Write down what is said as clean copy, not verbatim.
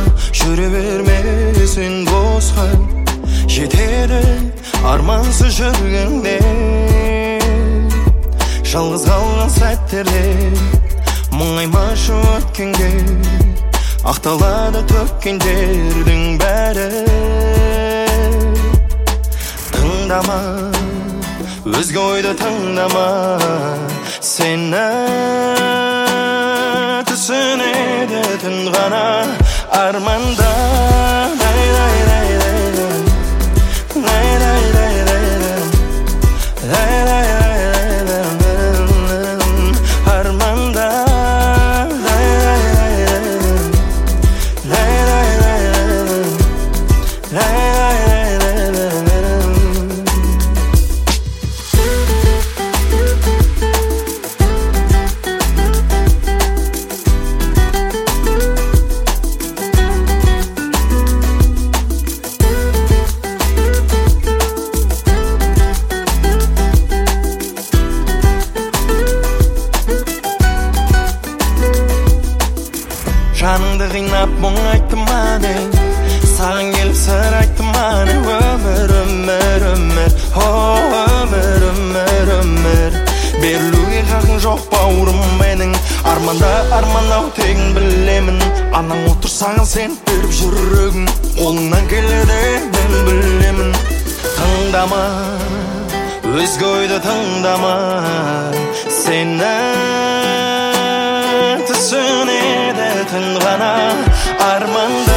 Жүрі бермесін босқа, жетеді армансыз жүргенде. Жалғыз қалған сәттерде мұңаймашы өткенге, ақталады төккендердің бәрі. Тыңдама, өзге ойды тыңдама, сені түсінеді түн ғана арманда. Жаныңды қинап мұң айттым ане, саған келіп сыр айттым ане. Өмір, өмір, өмір, о өмір, өмір, өмір. Берілуге хақың жоқ бауырым менің, арманда армандау тегін білемін. Анаң отырсаң сен беріп жүрегің, қолыңнан келеді мен білемін. Тыңдама, өзге ойды тыңдама, сені түсінеді түн ғана арманда.